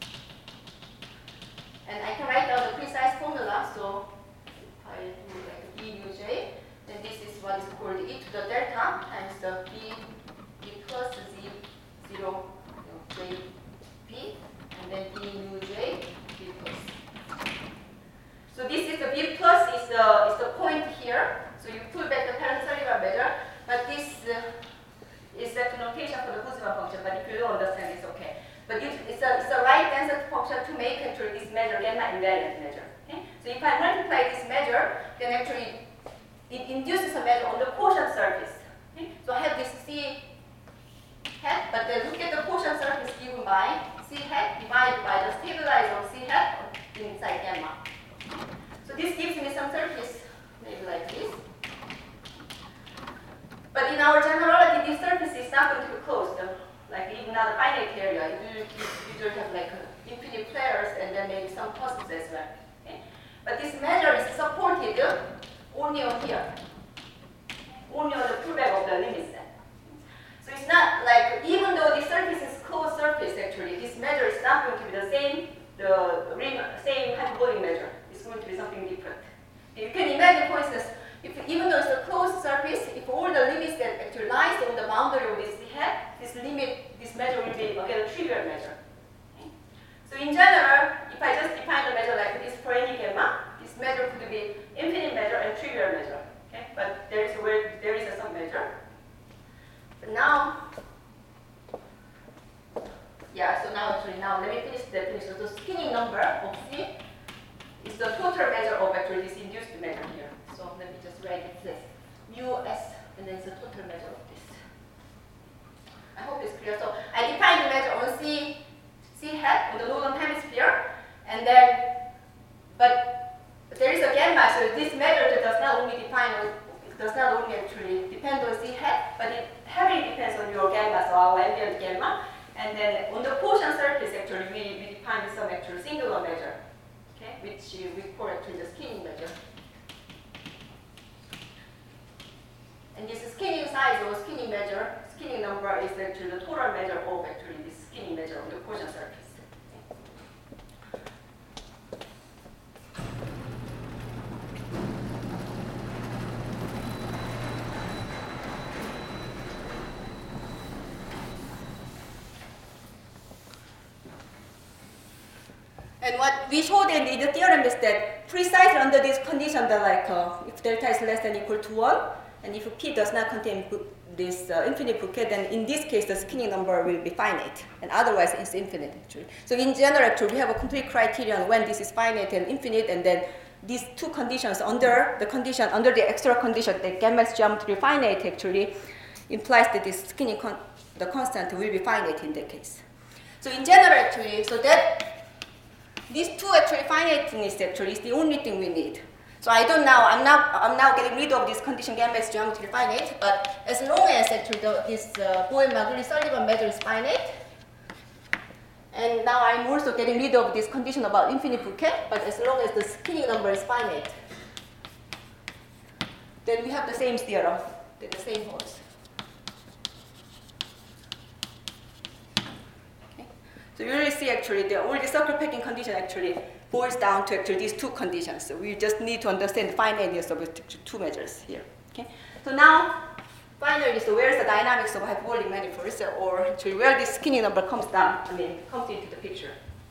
B: and I can write down the precise formula. So I do like B mu j, then this is what is called e to the delta times the b, b plus z zero you know, j b, and then b mu j b plus. So this is the b plus is the is the point here. So you pull back the Peretz-Sullivan measure, but this uh, is the notation for the Guzman function. But if you don't understand, it's okay. But it, it's a it's a right density function to make actually this measure gamma invariant measure. Okay? So So if I multiply this measure, then actually it induces a measure on the quotient surface. Okay? So I have this C hat, but then look at the quotient surface given by C hat divided by the stabilizer of C hat inside gamma. So this gives me some surface, maybe like this. But in our generality, this surface is not going to be closed. Like even not a finite area, it will usually have like infinite players and then maybe some causes as well. Okay? But this measure is supported only on here, only on the pullback of the limit set. So it's not like, even though the surface is closed surface actually, this measure is not going to be the same, the rim, same hyperbolic measure. It's going to be something different. You can imagine, for instance, if even though it's a closed surface, if all the limits that actually lies on the boundary of this head, this limit, this measure will be again a trivial measure. Okay? So in general, if I just define the measure like this for any gamma, this measure could be infinite measure and trivial measure. Okay? But there is a where there is a some measure. But now, yeah. So now actually now let me finish the definition. So the skinning number of C is the total measure of actually this induced measure here. So let me just write it this mu s, and then it's the total measure of this. I hope it's clear. So I define the measure on C, C hat on the northern hemisphere, and then, but there is a gamma, so this measure does not only define, it does not only actually depend on C hat, but it heavily depends on your gamma, so our ambient gamma. And then on the quotient surface, actually, we, we define some actual singular measure, okay, which we call actually the skinning measure. And this skinning size or skinning measure, skinning number is actually the total measure of actually this skinning measure on the quotient surface. And what we showed in the theorem is that precisely under this condition that like uh, if delta is less than or equal to one, and if P does not contain this uh, infinite bouquet, then in this case the skinning number will be finite, and otherwise it's infinite actually. So in general, actually, we have a complete criterion when this is finite and infinite, and then these two conditions under the condition, under the extra condition that gamma's geometry finite actually implies that this skinning con the constant will be finite in that case. So in general, actually, so that these two actually finiteness actually is the only thing we need. So I don't now, I'm now, I'm now getting rid of this condition gamma is geometry finite, but as long as actually the, this uh, Bohm-Margulis-Sullivan measure is finite, and now I'm also getting rid of this condition about infinite bouquet, but as long as the skinning number is finite, then we have the same theorem, that the same holds. So you really see actually the all the circle packing condition actually boils down to actually these two conditions. So we just need to understand the finiteness of the two measures here. Okay. So now finally, so where is the dynamics of hyperbolic manifolds, or actually where this skinning number comes down? I mean comes into the picture.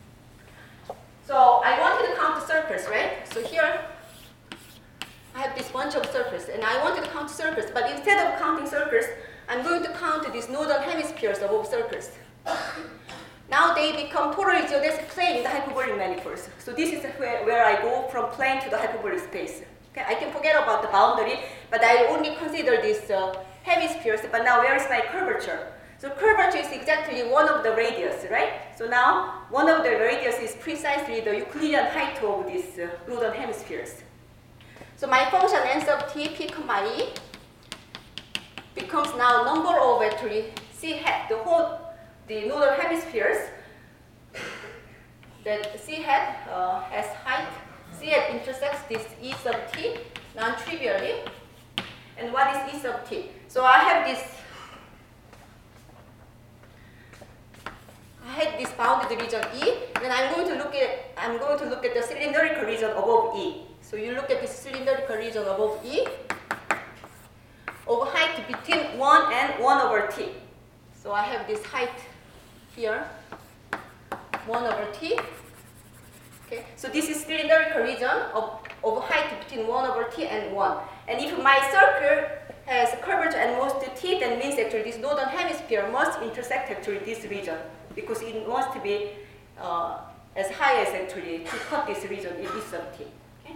B: So I wanted to count the circles, right? So here I have this bunch of circles, and I wanted to count circles, but instead of counting circles, I'm going to count these northern hemispheres of all circles. Now they become totally geodesic plane in the hyperbolic manifolds. So this is where, where I go from plane to the hyperbolic space. Okay, I can forget about the boundary, but I only consider these uh, hemispheres. But now where is my curvature? So curvature is exactly one of the radius, right? So now one of the radius is precisely the Euclidean height of these uh, northern hemispheres. So my function n sub t, p comma e, becomes now number of actually c hat, the whole the northern hemispheres, that C hat uh, has height, C hat intersects this E sub t non-trivially. And what is E sub t? So I have this, I had this bounded region E, and I'm going to look at, I'm going to look at the cylindrical region above E. So you look at this cylindrical region above E, of height between one and one over t. So I have this height here, one over t. Okay, so this is cylindrical region of, of height between one over t and one. And if my circle has curvature at most t, then means actually this northern hemisphere must intersect actually this region, because it wants to be uh, as high as actually to cut this region in E sub t. Okay?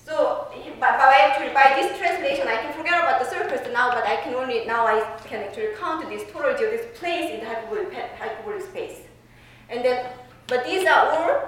B: So by, by actually by this translation, I can forget about the surface now, but I can only now I can actually count this total geodesic place in the hyperbolic, hyperbolic space. And then, but these are all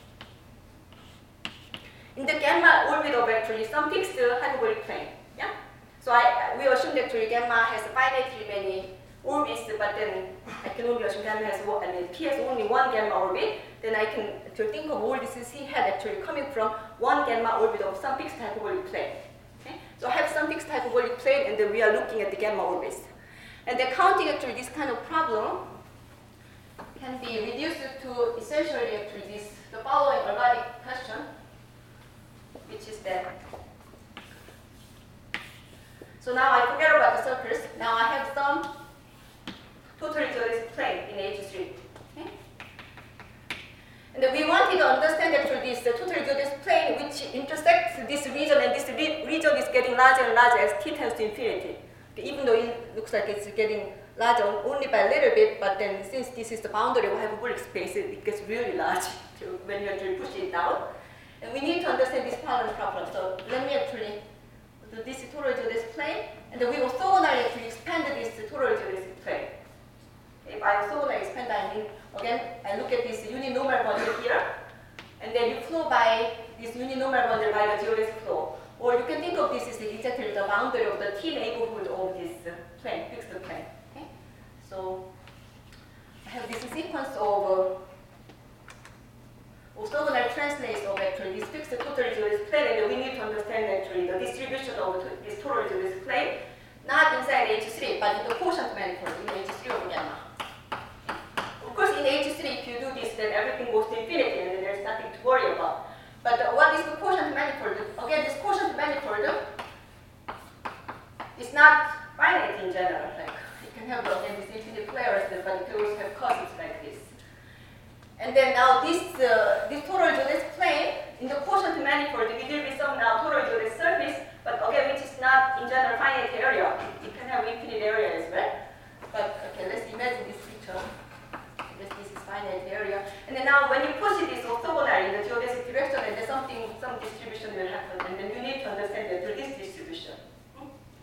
B: in the gamma orbit of actually some fixed hyperbolic plane. Yeah. So I we assume that actually gamma has finitely many orbits, but then I can only assume gamma has one, I mean P has only one gamma orbit. Then I can actually think of all this C hat actually coming from one gamma orbit of some fixed hyperbolic plane. Okay? So I have some fixed hyperbolic plane, and then we are looking at the gamma orbits. And then counting actually this kind of problem can be reduced to essentially actually this the following ergodic question, which is that. So now I forget about the circles. Now I have some totally geodesic plane in H three. Okay? And then we wanted to understand actually this uh, totally geodesic plane which intersects this region, and this re region is getting larger and larger as t tends to infinity. Okay, even though it looks like it's getting larger only by a little bit, but then since this is the boundary of hyperbolic space, it gets really large when you actually push it down. And we need to understand this Poisson problem. So let me actually do this total geodesic plane, and then we orthogonally actually expand this total geodesic plane. If I orthogonally expand, I mean, again, I look at this uninormal bundle here, and then you flow by this uninormal bundle by the geodesic flow. Or you can think of this as exactly the boundary of the T neighborhood of this plane, fixed plane. Okay? So I have this sequence of uh, orthogonal translates of actually this fixed total geodesic plane, and then we need to understand actually the distribution of this total geodesic plane, not inside H three, but in the quotient manifold in H three over gamma. Of course, in H three, if you do this, then everything goes to infinity, and then there's nothing to worry about. But uh, what is the quotient manifold? Again, this quotient manifold is not finite in general. Like it can have again these infinite players, but it can also have causes like this. And then now this uh, this total geodesic plane in the quotient manifold, it will be some now total geodesic surface, but again, which is not in general finite area. It can have infinite area as well. But okay, let's imagine this picture. This is finite area. And then now when you push it this orthogonal in the geodesic direction, and then something, some distribution will happen, and then you need to understand that through this distribution. Hmm?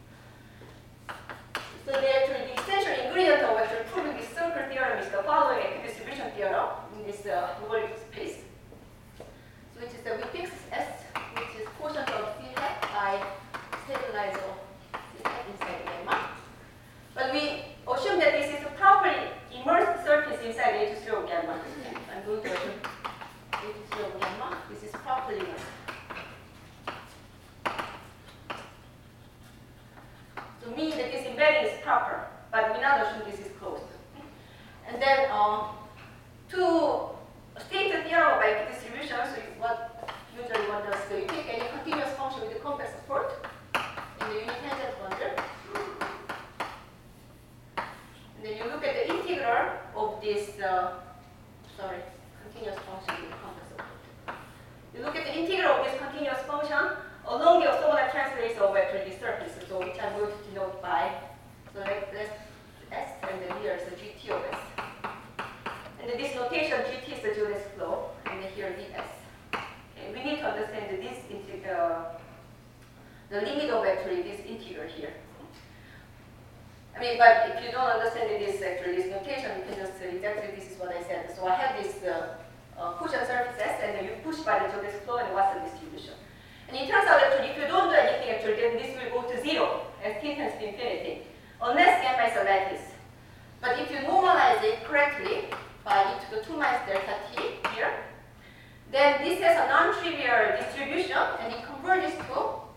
B: So the actually the essential ingredient of actually proving this circle theorem is the following equidistribution theorem in this uh, hyperbolic space. So which is that we fix S, which is quotient of C hat by stabilizer C hat inside gamma. But we assume that this is a properly immersed surface inside H three of gamma. I'm going to assume H three of gamma. This is properly immersed. So mean that this embedding is proper, but we not assume this is closed. And then uh, to state the theorem of equidistribution, so what usually one does, so you take any continuous function with a complex support in the unit tangent bundle. Then you look at the integral of this, uh, sorry, continuous function with complex support. You look at the integral of this continuous function along the orthogonal translates of actually the surface, so which I'm going to denote by, so let, let's S, and then here is the G T of S. And then this notation, G T is the geodesic flow, and then here ds. Okay, we need to understand that this integral, the limit of actually this integral here. I mean, but if you don't understand this actually this notation, you can just say exactly this is what I said. So I have this uh, uh, push on surface S, and then you push by the geodesic flow, and what's the distribution? And it turns out actually, if you don't do anything actually, then this will go to zero as t tends to infinity, unless gamma is a lattice. But if you normalize it correctly by e to the two minus delta t here, then this has a non-trivial distribution, and it converges to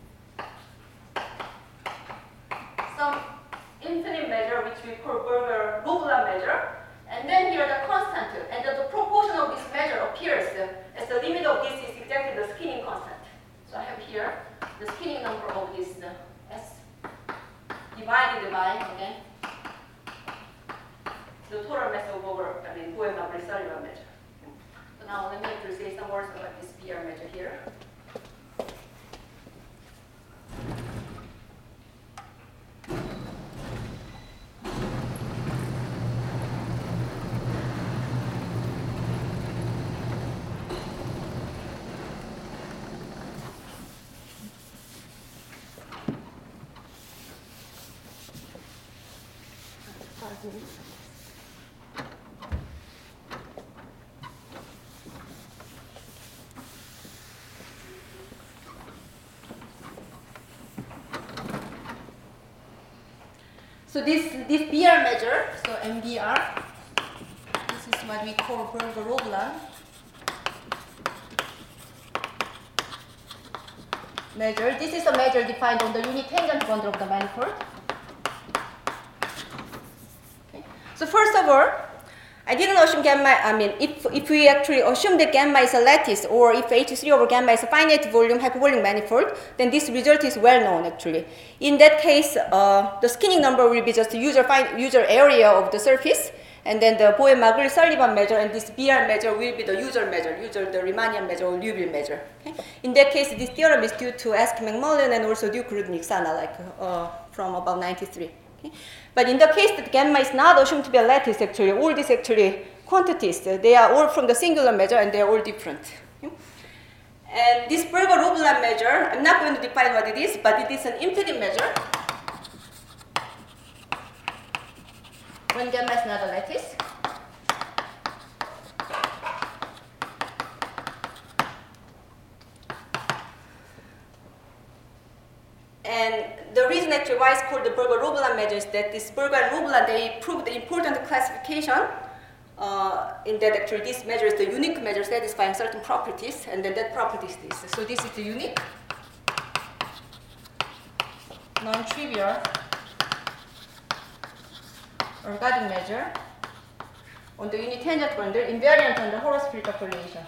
B: some infinite measure, which we call Berger Loglan measure. And then here the constant, and the, the proportion of this measure appears uh, as the limit of this is exactly the skinning constant. So I have here the skinning number of this uh, S divided by, again, the total mass over, I mean, Boehm-Sullivan measure. So now let me actually say some words about this B R measure here. So this this B R measure, so M B R, this is what we call Burger-Roblan measure. This is a measure defined on the unit tangent bundle of the manifold. Okay. So first of all, I didn't assume gamma, I mean, if, if we actually assume that gamma is a lattice, or if H three over gamma is a finite volume hyperbolic manifold, then this result is well known actually. In that case, uh, the skinning number will be just the user, user area of the surface, and then the Bohm-Margulis-Sullivan measure, and this B R measure will be the user measure, user the Riemannian measure or Liouville measure. Okay? In that case, this theorem is due to Esky-McMullen and also Duke Rudnick-Sana, like uh, from about ninety-three. Okay? But in the case that gamma is not assumed to be a lattice, actually, all these actually quantities, uh, they are all from the singular measure and they are all different. Okay? And this Burger-Roblan measure, I'm not going to define what it is, but it is an infinite measure when gamma is not a lattice. And the reason actually why it's called the Burger-Roblan measure is that this Burger and Roblan, they proved the important classification uh, in that actually this measure is the unique measure satisfying certain properties, and then that property is this. So this is the unique, non-trivial, ergodic measure on the unit tangent bundle invariant on the Horace-Field calculation.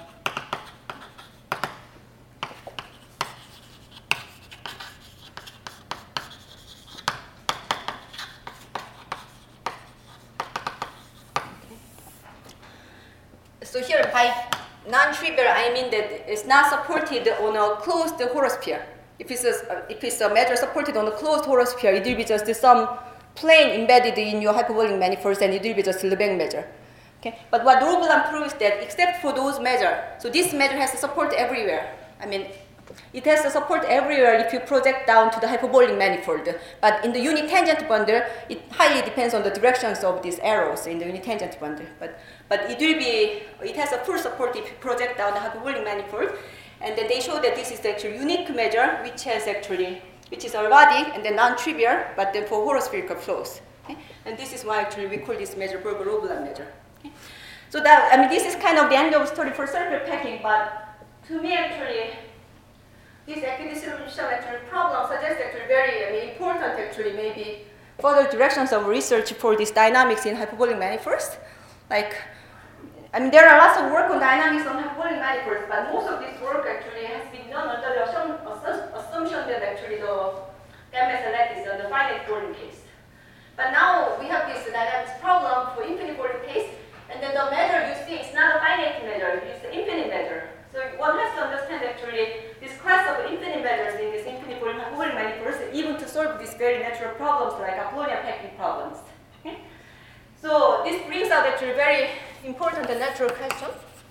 B: So here, by non-trivial, I mean that it's not supported on a closed horosphere. If it's a, if it's a measure supported on a closed horosphere, it will be just some plane embedded in your hyperbolic manifolds, and it will be just a Lebesgue measure. Okay? But what Roblan proves that except for those measures, so this measure has support everywhere. I mean, it has the support everywhere if you project down to the hyperbolic manifold. But in the unit tangent bundle, it highly depends on the directions of these arrows in the unit tangent bundle. But, but it will be, it has a full support if you project down the hyperbolic manifold. And then they show that this is the actual unique measure, which has actually, which is ergodic and then non-trivial, but then for horospherical flows. Okay? And this is why actually we call this measure Burger-Roblan measure. Okay? So that, I mean, this is kind of the end of the story for circular packing, but to me actually, this equidistribution actually problem suggests actually very I mean, important actually maybe further directions of research for this dynamics in hyperbolic manifolds. Like, I mean, there are lots of work on dynamics on hyperbolic manifolds, but most of this work actually has been done under the assumption that actually the gamma is a lattice on the finite volume case. But now we have this dynamics problem for infinite volume case, and then the measure you see is not a finite measure, it's an infinite measure. So one has to understand actually this class of infinite measures in this infinite volume hyperbolic manifolds, even to solve these very natural problems like Apollonian packing problems. Okay? So this brings out actually very important and natural question.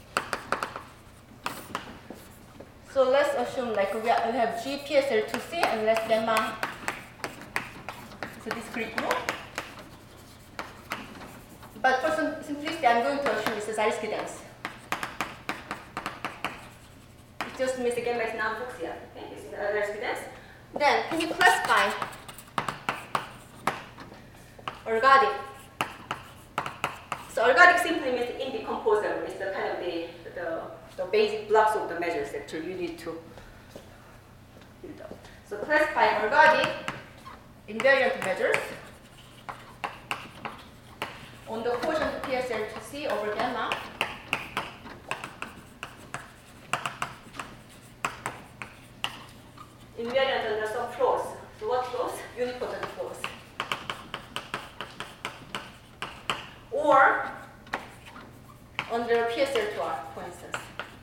B: So let's assume like we have G P S L two C and less gamma. So discrete group. But for simplicity, I'm going to assume this is Zariski dance. It just means the gamma is non-Fuchsian. Okay? It's Zariski dance. Then can you classify ergodic? So ergodic simply means indecomposable. It's the kind of the, the, the basic blocks of the measures actually you need to build up. So classify ergodic invariant measures on the quotient P S L two C over gamma invariant under some flows. So what flows? Unipotent flows. Or under P S L two R, for instance.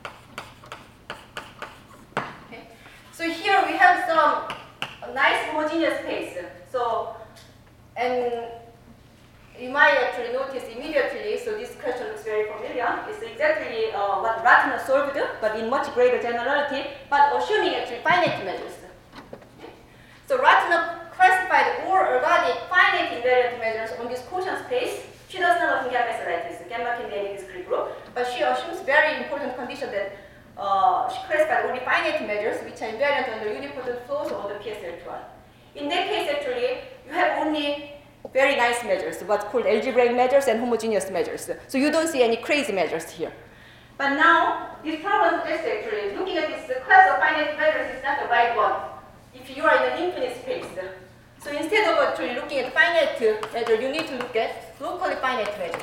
B: Okay. So here we have some nice homogeneous space. So, and you might actually notice immediately, so this question looks very familiar. It's exactly uh, what Ratner solved, but in much greater generality, but assuming actually finite measures. Okay. So Ratner classified all ergodic finite invariant measures on this quotient space. She does not assume gamma is a lattice. Gamma can be any discrete group, but she assumes very important condition that uh, she classified only finite measures which are invariant under unipotent flows or the P S L two R. In that case, actually, you have only very nice measures, what's called algebraic measures and homogeneous measures. So you don't see any crazy measures here. But now, this problem is actually, looking at this class of finite measures is not the right one if you are in an infinite space. So instead of actually looking at finite measure, you need to look at locally finite measures.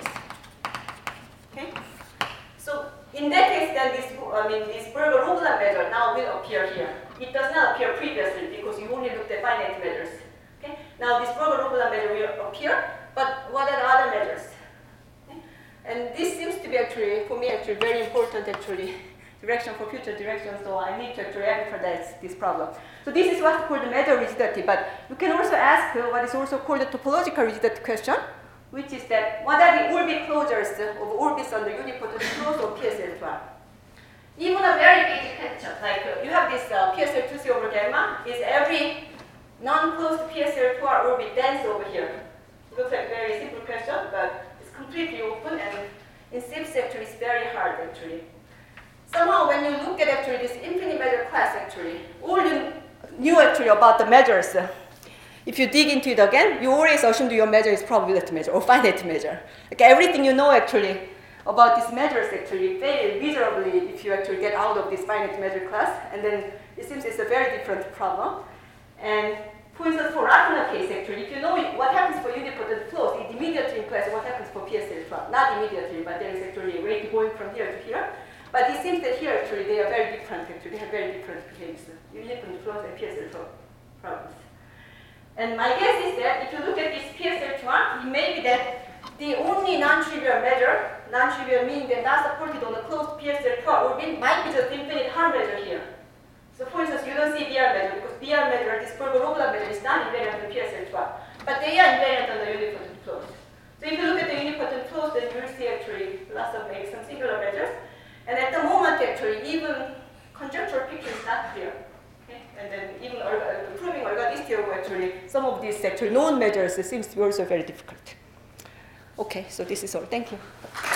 B: Okay? So in that case, then this, I mean, this Burger-Rogland measure now will appear here. It does not appear previously because you only looked at finite measures. Okay? Now this Burger-Rogland measure will appear, but what are the other measures? Okay? And this seems to be actually, for me, actually very important actually direction for future direction. So I need to actually emphasize this problem. So this is what's called the measure rigidity. But you can also ask uh, what is also called the topological rigidity question, which is that what are the orbit closures of orbits on the unipotent flows of P S L two R? Even a very basic question, like uh, you have this uh, P S L two C over gamma, is every non-closed P S L two R orbit dense over here? It looks like a very simple question, but it's completely open, and in C I P S actually it's very hard actually. Somehow when you look at actually this infinite measure class actually, all you knew actually about the measures, uh, if you dig into it again, you always assume your measure is probability measure or finite measure. Like everything you know actually about these measures actually fail miserably if you actually get out of this finite measure class, and then it seems it's a very different problem. And for instance, for Lacuna case actually, if you know what happens for unipotent flows, it immediately implies what happens for P S L two R. Not immediately, but there is actually a rate going from here to here. But it seems that here actually they are very different actually, they have very different behaviors. Unipotent flows and P S L two R problems. And my guess is that if you look at this P S L two R, it may be that the only non-trivial measure, non-trivial meaning that not supported on a closed P S L two R orbit, might be just infinite Hahn measure here. So for instance, you don't see B R measure because B R measure, this Burger-Rogland measure is not invariant on P S L two R, but they are invariant on the unipotent flows. So if you look at the unipotent flows, then you will see actually lots of maybe some singular measures. And at the moment, actually, even conjectural picture is not clear. Okay? And then even uh, proving ergodicity actually, some of these actually known measures seems to be also very difficult. Okay, so this is all. Thank you.